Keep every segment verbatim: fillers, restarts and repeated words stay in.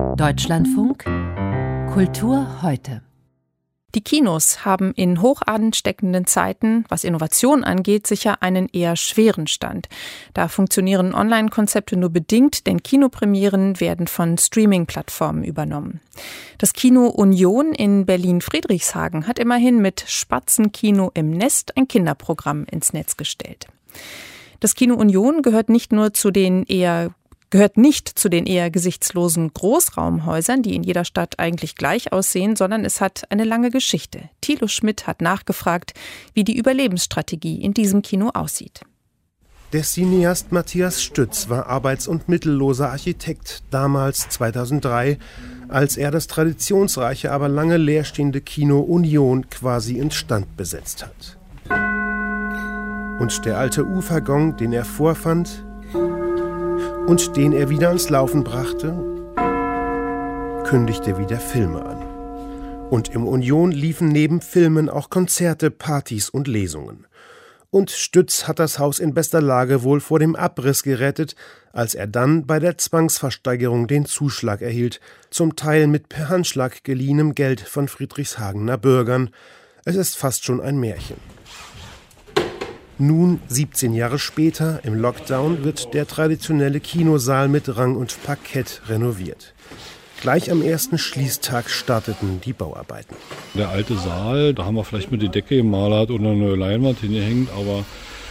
Deutschlandfunk Kultur heute. Die Kinos haben in hoch ansteckenden Zeiten, was Innovation angeht, sicher einen eher schweren Stand. Da funktionieren Online-Konzepte nur bedingt, denn Kinopremieren werden von Streaming-Plattformen übernommen. Das Kino Union in Berlin-Friedrichshagen hat immerhin mit Spatzenkino im Nest ein Kinderprogramm ins Netz gestellt. Das Kino Union gehört nicht nur zu den eher gehört nicht zu den eher gesichtslosen Großraumhäusern, die in jeder Stadt eigentlich gleich aussehen, sondern es hat eine lange Geschichte. Thilo Schmidt hat nachgefragt, wie die Überlebensstrategie in diesem Kino aussieht. Der Cineast Matthias Stütz war arbeits- und mittelloser Architekt, damals zweitausenddrei, als er das traditionsreiche, aber lange leerstehende Kino Union quasi instand besetzt hat. Und der alte Ufergong, den er vorfand und den er wieder ans Laufen brachte, kündigte wieder Filme an. Und im Union liefen neben Filmen auch Konzerte, Partys und Lesungen. Und Stütz hat das Haus in bester Lage wohl vor dem Abriss gerettet, als er dann bei der Zwangsversteigerung den Zuschlag erhielt, zum Teil mit per Handschlag geliehenem Geld von Friedrichshagener Bürgern. Es ist fast schon ein Märchen. Nun, siebzehn Jahre später, im Lockdown, wird der traditionelle Kinosaal mit Rang und Parkett renoviert. Gleich am ersten Schließtag starteten die Bauarbeiten. Der alte Saal, da haben wir vielleicht mit die Decke gemalert oder eine Leinwand hingehängt, aber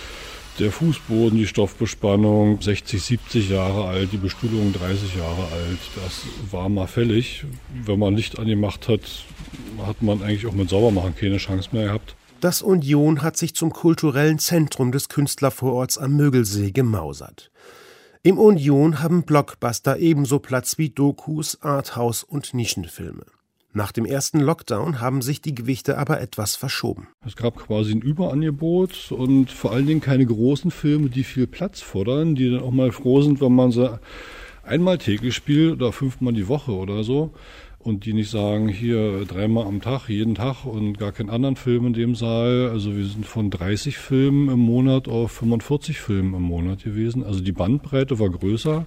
der Fußboden, die Stoffbespannung, sechzig, siebzig Jahre alt, die Bestuhlung dreißig Jahre alt, das war mal fällig. Wenn man Licht angemacht hat, hat man eigentlich auch mit Saubermachen keine Chance mehr gehabt. Das Union hat sich zum kulturellen Zentrum des Künstlervororts am Mögelsee gemausert. Im Union haben Blockbuster ebenso Platz wie Dokus, Arthouse und Nischenfilme. Nach dem ersten Lockdown haben sich die Gewichte aber etwas verschoben. Es gab quasi ein Überangebot und vor allen Dingen keine großen Filme, die viel Platz fordern, die dann auch mal froh sind, wenn man sie einmal täglich spielt oder fünfmal die Woche oder so. Und die nicht sagen, hier dreimal am Tag, jeden Tag und gar keinen anderen Film in dem Saal. Also wir sind von dreißig Filmen im Monat auf fünfundvierzig Filmen im Monat gewesen. Also die Bandbreite war größer.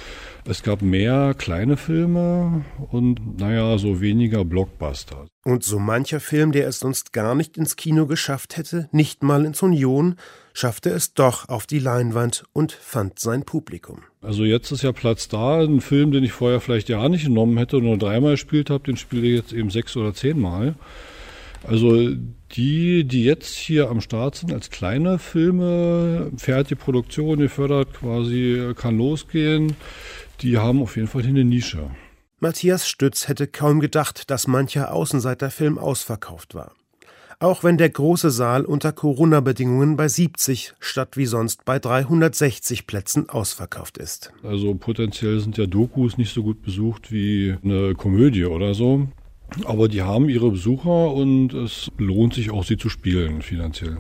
Es gab mehr kleine Filme und naja, so weniger Blockbuster. Und so mancher Film, der es sonst gar nicht ins Kino geschafft hätte, nicht mal ins Union, schaffte es doch auf die Leinwand und fand sein Publikum. Also jetzt ist ja Platz da. Ein Film, den ich vorher vielleicht ja nicht genommen hätte und nur dreimal gespielt habe, den spiele ich jetzt eben sechs oder zehnmal. Also die, die jetzt hier am Start sind als kleine Filme, fertige Produktion gefördert, quasi kann losgehen, die haben auf jeden Fall hier eine Nische. Matthias Stütz hätte kaum gedacht, dass mancher Außenseiterfilm ausverkauft war. Auch wenn der große Saal unter Corona-Bedingungen bei siebzig statt wie sonst bei dreihundertsechzig Plätzen ausverkauft ist. Also potenziell sind ja Dokus nicht so gut besucht wie eine Komödie oder so. Aber die haben ihre Besucher und es lohnt sich auch, sie zu spielen finanziell.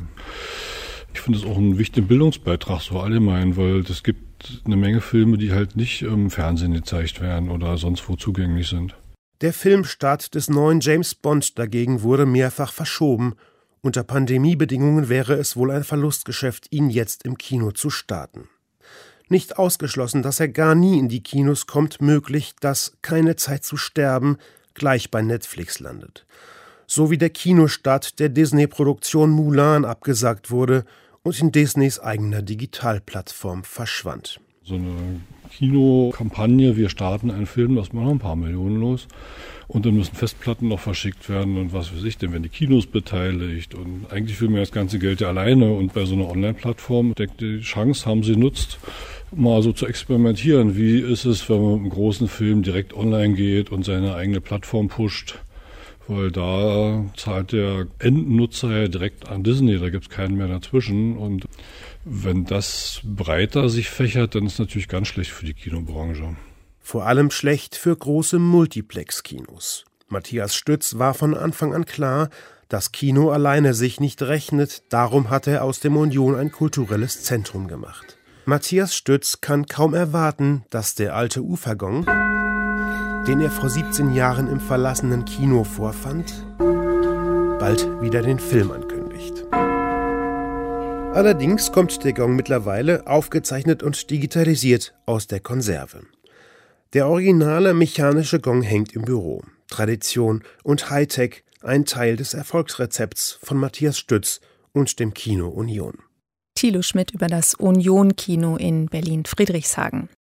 Ich finde es auch einen wichtigen Bildungsbeitrag so allgemein, weil es gibt eine Menge Filme, die halt nicht im Fernsehen gezeigt werden oder sonst wo zugänglich sind. Der Filmstart des neuen James Bond dagegen wurde mehrfach verschoben. Unter Pandemiebedingungen wäre es wohl ein Verlustgeschäft, ihn jetzt im Kino zu starten. Nicht ausgeschlossen, dass er gar nie in die Kinos kommt, möglich, dass Keine Zeit zu sterben gleich bei Netflix landet. So wie der Kinostart der Disney-Produktion Mulan abgesagt wurde und in Disneys eigener Digitalplattform verschwand. So eine Kinokampagne, wir starten einen Film, lassen wir noch ein paar Millionen los und dann müssen Festplatten noch verschickt werden und was weiß ich, dann werden die Kinos beteiligt und eigentlich will man das ganze Geld ja alleine und bei so einer Online-Plattform, die Chance haben sie nutzt, mal so zu experimentieren. Wie ist es, wenn man mit einem großen Film direkt online geht und seine eigene Plattform pusht? Weil da zahlt der Endnutzer ja direkt an Disney, da gibt es keinen mehr dazwischen. Und wenn das breiter sich fächert, dann ist es natürlich ganz schlecht für die Kinobranche. Vor allem schlecht für große Multiplex-Kinos. Matthias Stütz war von Anfang an klar, dass Kino alleine sich nicht rechnet, darum hat er aus dem Union ein kulturelles Zentrum gemacht. Matthias Stütz kann kaum erwarten, dass der alte Ufergong, den er vor siebzehn Jahren im verlassenen Kino vorfand, bald wieder den Film ankündigt. Allerdings kommt der Gong mittlerweile aufgezeichnet und digitalisiert aus der Konserve. Der originale mechanische Gong hängt im Büro. Tradition und Hightech, ein Teil des Erfolgsrezepts von Matthias Stütz und dem Kino Union. Thilo Schmidt über das Union-Kino in Berlin-Friedrichshagen.